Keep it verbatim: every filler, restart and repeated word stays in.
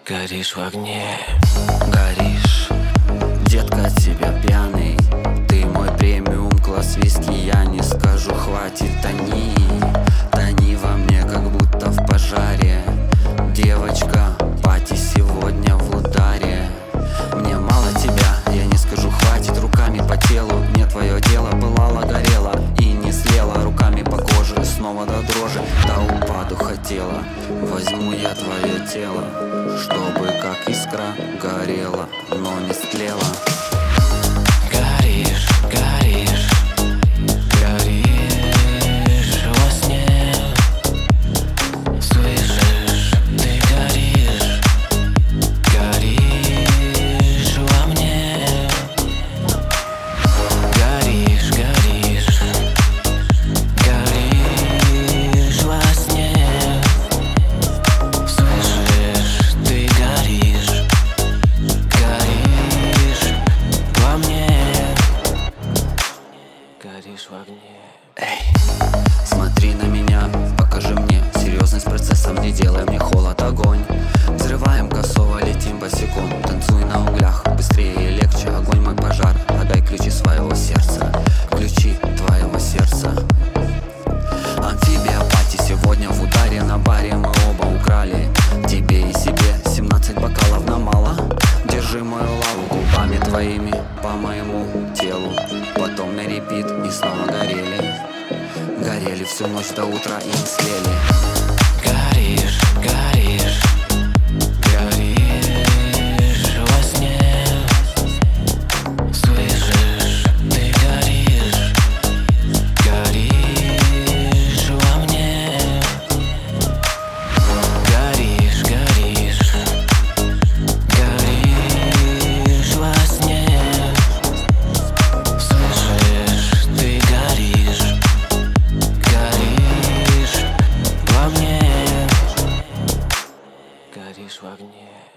Горишь в огне. Горишь, детка, от тебя пьяный. Ты мой премиум, класс виски. Я не скажу, хватит, тони. Тони во мне, как будто в пожаре. Девочка, пати сегодня в ударе. Мне мало тебя, я не скажу, хватит. Руками по телу, не твое дело. Пылала, горела и не слела. Руками по коже, снова до дрожи. До упаду хотела. Возьму я твое тело, чтобы как искра горела, но не стлела. Горишь, горишь, горишь во сне. Слышишь, ты горишь, горишь во мне. Горишь, горишь, горишь во сне. Слышишь, ты горишь, горишь во мне. Горишь в огне. Эй, смотри на меня, покажи мне серьезность процессом, не делай мне холод, огонь. Взрываем косово, летим босиком. Танцуй на углях, быстрее и легче. Огонь мой пожар, отдай ключи своего сердца. Ключи твоего сердца. Амфибия пати сегодня в ударе. На баре мы оба украли тебе и себе семнадцать бокалов на мало. Держи мою лаву губами твоими по моему телу. Потом на репит и снова горели. Горели всю ночь до утра и не слели. Горишь, горишь, горишь во сне. Слышишь, ты горишь, горишь во мне. Горишь, горишь, горишь во сне. Слышишь, ты горишь, горишь во мне. Горишь в огне.